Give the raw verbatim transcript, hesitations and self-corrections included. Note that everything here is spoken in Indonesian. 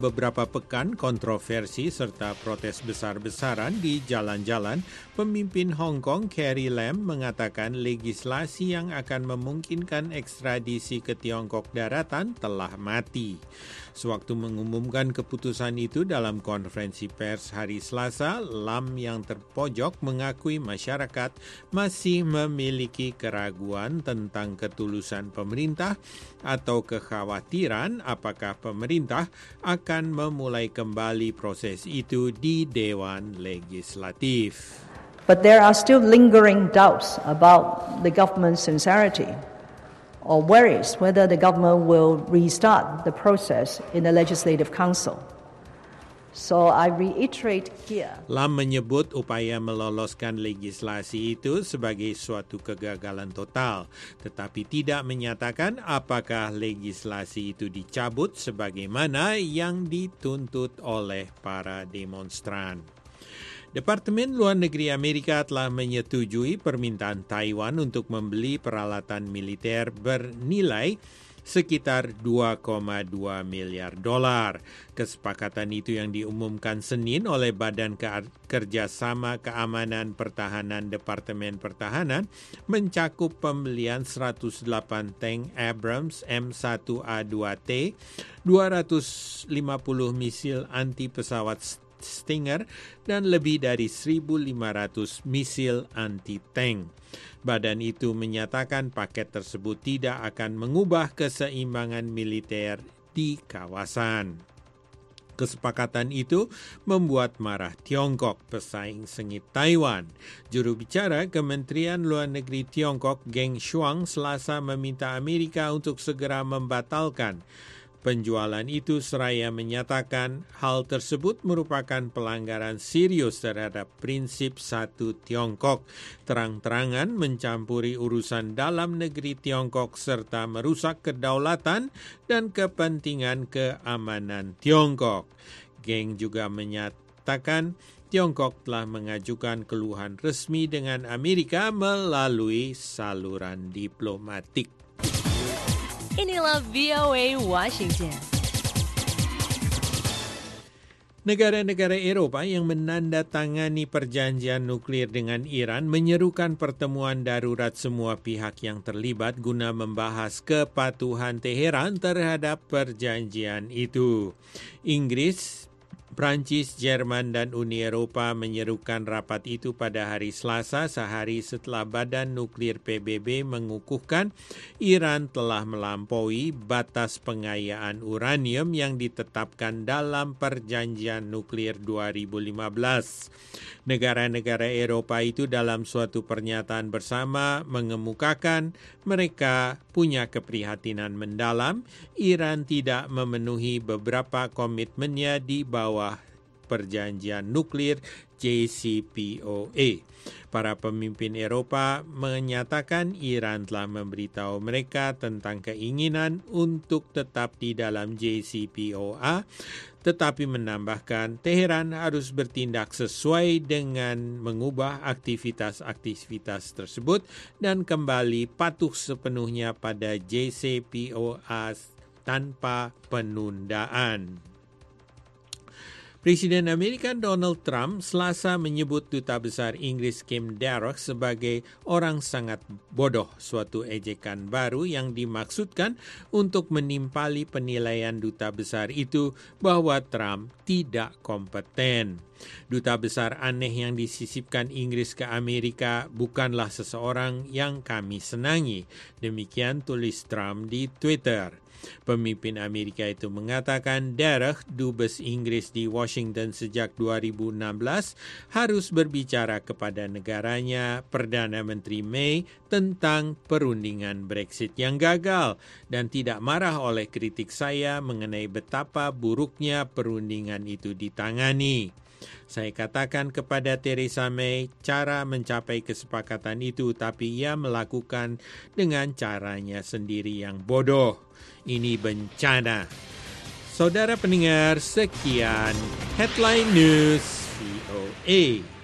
Beberapa pekan kontroversi serta protes besar-besaran di jalan-jalan, pemimpin Hong Kong Carrie Lam mengatakan legislasi yang akan memungkinkan ekstradisi ke Tiongkok daratan telah mati. Sewaktu mengumumkan keputusan itu dalam konferensi pers hari Selasa, Lam yang terpojok mengakui masyarakat masih memiliki keraguan tentang ketulusan pemerintah atau kekhawatiran apakah pemerintah akan akan memulai kembali proses itu di Dewan Legislatif. But there are still lingering doubts about the government's sincerity or worries whether the government will restart the process in the Legislative Council. So I reiterate here. Lam menyebut upaya meloloskan legislasi itu sebagai suatu kegagalan total, tetapi tidak menyatakan apakah legislasi itu dicabut sebagaimana yang dituntut oleh para demonstran. Departemen Luar Negeri Amerika telah menyetujui permintaan Taiwan untuk membeli peralatan militer bernilai sekitar dua koma dua miliar dolar. Kesepakatan itu yang diumumkan Senin oleh Badan Kerjasama Keamanan Pertahanan Departemen Pertahanan mencakup pembelian seratus delapan tank Abrams M satu A dua T, dua ratus lima puluh misil anti pesawat Stinger, dan lebih dari seribu lima ratus misil anti-tank. Badan itu menyatakan paket tersebut tidak akan mengubah keseimbangan militer di kawasan. Kesepakatan itu membuat marah Tiongkok, pesaing sengit Taiwan. Juru bicara Kementerian Luar Negeri Tiongkok, Geng Shuang, Selasa meminta Amerika untuk segera membatalkan penjualan itu seraya menyatakan hal tersebut merupakan pelanggaran serius terhadap prinsip satu Tiongkok, terang-terangan mencampuri urusan dalam negeri Tiongkok serta merusak kedaulatan dan kepentingan keamanan Tiongkok. Geng juga menyatakan Tiongkok telah mengajukan keluhan resmi dengan Amerika melalui saluran diplomatik. Inilah V O A Washington. Negara-negara Eropa yang menandatangani perjanjian nuklir dengan Iran menyerukan pertemuan darurat semua pihak yang terlibat guna membahas kepatuhan Teheran terhadap perjanjian itu. Inggris, Prancis, Jerman, dan Uni Eropa menyerukan rapat itu pada hari Selasa, sehari setelah Badan Nuklir P B B mengukuhkan Iran telah melampaui batas pengayaan uranium yang ditetapkan dalam Perjanjian Nuklir dua ribu lima belas. Negara-negara Eropa itu dalam suatu pernyataan bersama mengemukakan mereka punya keprihatinan mendalam Iran tidak memenuhi beberapa komitmennya di bawah perjanjian nuklir J C P O A. Para pemimpin Eropa menyatakan Iran telah memberitahu mereka tentang keinginan untuk tetap di dalam J C P O A, tetapi menambahkan Teheran harus bertindak sesuai dengan mengubah aktivitas-aktivitas tersebut dan kembali patuh sepenuhnya pada J C P O A tanpa penundaan. Presiden Amerika Donald Trump Selasa menyebut Duta Besar Inggris Kim Darroch sebagai orang sangat bodoh, suatu ejekan baru yang dimaksudkan untuk menimpali penilaian Duta Besar itu bahwa Trump tidak kompeten. Duta Besar aneh yang disisipkan Inggris ke Amerika bukanlah seseorang yang kami senangi, demikian tulis Trump di Twitter. Pemimpin Amerika itu mengatakan Darroch, dubes Inggris di Washington sejak dua ribu enam belas, harus berbicara kepada negaranya, Perdana Menteri May, tentang perundingan Brexit yang gagal dan tidak marah oleh kritik saya mengenai betapa buruknya perundingan itu ditangani. Saya katakan kepada Theresa May cara mencapai kesepakatan itu, tapi ia melakukan dengan caranya sendiri yang bodoh. Ini bencana. Saudara pendengar, sekian Headline News V O A.